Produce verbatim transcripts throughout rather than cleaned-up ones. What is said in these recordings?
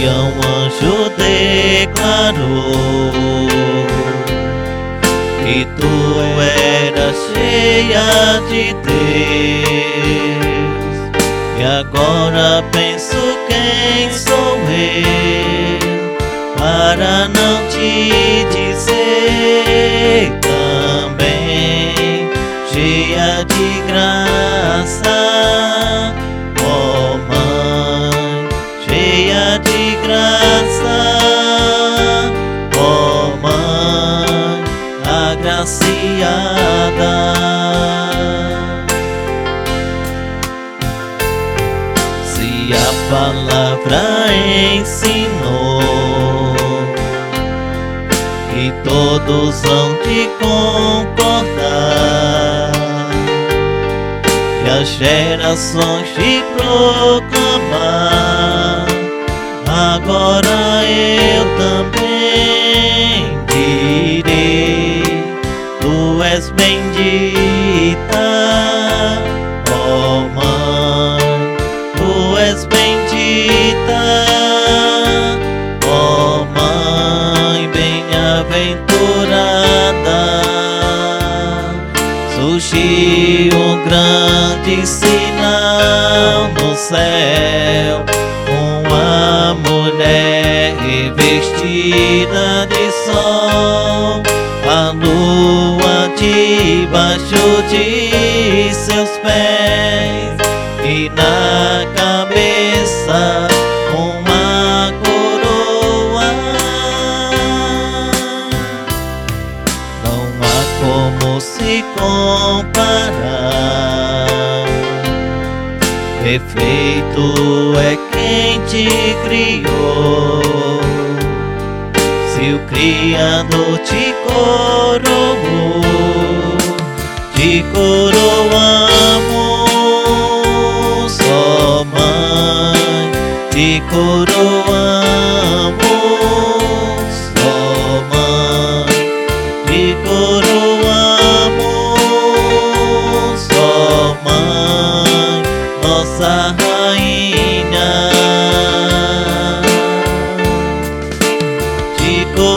dia um anjo declarou que tu eras cheia de Deus. E agora penso, quem sou eu para não te dizer também, cheia de graça, ó Mãe, cheia de graça, ó Mãe agraciada. Se a palavra ensinou e todos hão de concordar, e as gerações te proclamar, agora eu também direi: tu és bendita, ó Mãe, tu és bendita, ó Mãe bem-aventurada. Surgiu um grande sinal no céu, uma mulher revestida de sol, a lua debaixo de seus pés, e na cabeça uma coroa. Não há como se comparar, perfeito é quem te criou. Se o Criador te coroou, te coroamos, ó Mãe, te coroamos, ó Mãe, te coroamos, ó Mãe, nossa rainha. Te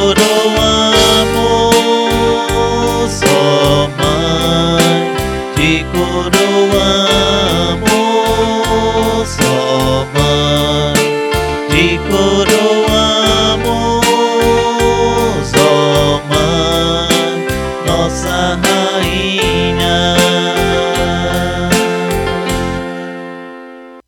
coroamos, ó Mãe, te coroamos, ó Mãe, te coroamos, ó Mãe, nossa rainha.